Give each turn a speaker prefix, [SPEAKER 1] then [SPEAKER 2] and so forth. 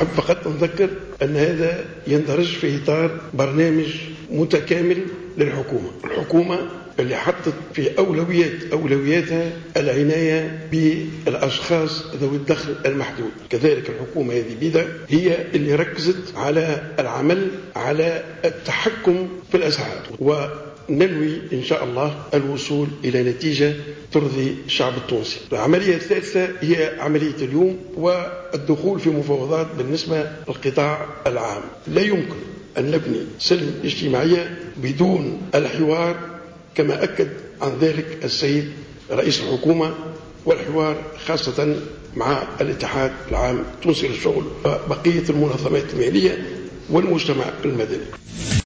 [SPEAKER 1] أحب فقط نذكر أن هذا يندرج في إطار برنامج متكامل للحكومة. الحكومة اللي حطت في أولوياتها العناية بالأشخاص ذوي الدخل المحدود. كذلك الحكومة هذه بيدا هي اللي ركزت على العمل على التحكم في الأسعار، وننوي إن شاء الله الوصول إلى نتيجة ترضي الشعب التونسي. العملية الثالثة هي عملية اليوم والدخول في مفاوضات بالنسبة للقطاع العام. لا يمكن أن نبني سلم اجتماعية بدون الحوار، كما أكد عن ذلك السيد رئيس الحكومة، والحوار خاصة مع الاتحاد العام التونسي للشغل وبقية المنظمات المالية والمجتمع المدني.